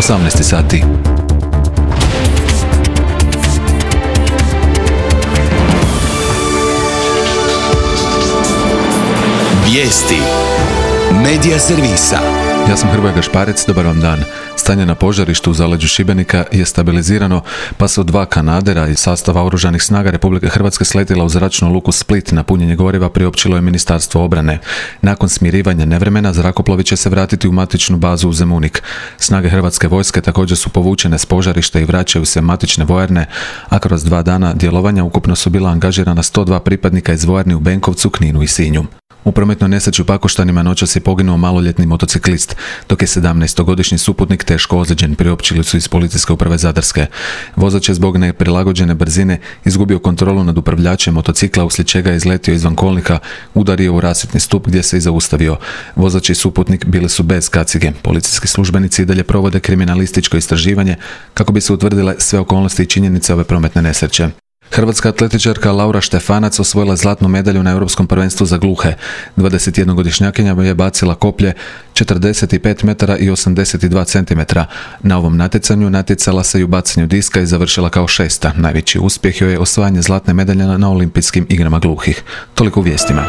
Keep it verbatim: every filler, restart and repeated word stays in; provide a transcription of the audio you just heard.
osamnaest sati. Vijesti Medija servisa. Ja sam Hrvoje Gašparec, dobar vam dan. Stanje na požarištu u zaleđu Šibenika je stabilizirano, pa su dva kanadera iz sastava Oružanih snaga Republike Hrvatske sletila u zračnu luku Split na punjenje goriva, priopćilo je Ministarstvo obrane. Nakon smirivanja nevremena, zrakoplovi će se vratiti u matičnu bazu u Zemunik. Snage Hrvatske vojske također su povučene s požarišta i vraćaju se matične vojarne, a kroz dva dana djelovanja ukupno su bila angažirana sto dva pripadnika iz vojarni u Benkovcu, Kninu i Sinju. U prometnoj nesreći u Pakoštanima noćas je poginuo maloljetni motociklist, dok je sedamnaestogodišnji suputnik teško ozlijeđen, priopćili su iz Policijske uprave Zadarske. Vozač je zbog neprilagođene brzine izgubio kontrolu nad upravljačem motocikla, uslijed čega je izletio izvan kolnika, udario u rasvjetni stup gdje se i zaustavio. Vozač i suputnik bili su bez kacige. Policijski službenici i dalje provode kriminalističko istraživanje kako bi se utvrdile sve okolnosti i činjenice ove prometne nesreće. Hrvatska atletičarka Laura Štefanac osvojila zlatnu medalju na Europskom prvenstvu za gluhe. dvadesetjednogodišnjakinja je bacila koplje četrdeset pet metara i osamdeset dva centimetra. Na ovom natjecanju natjecala se i u bacanju diska i završila kao šesta. Najveći uspjeh joj je osvajanje zlatne medalje na Olimpijskim igrama gluhih. Toliko u vijestima.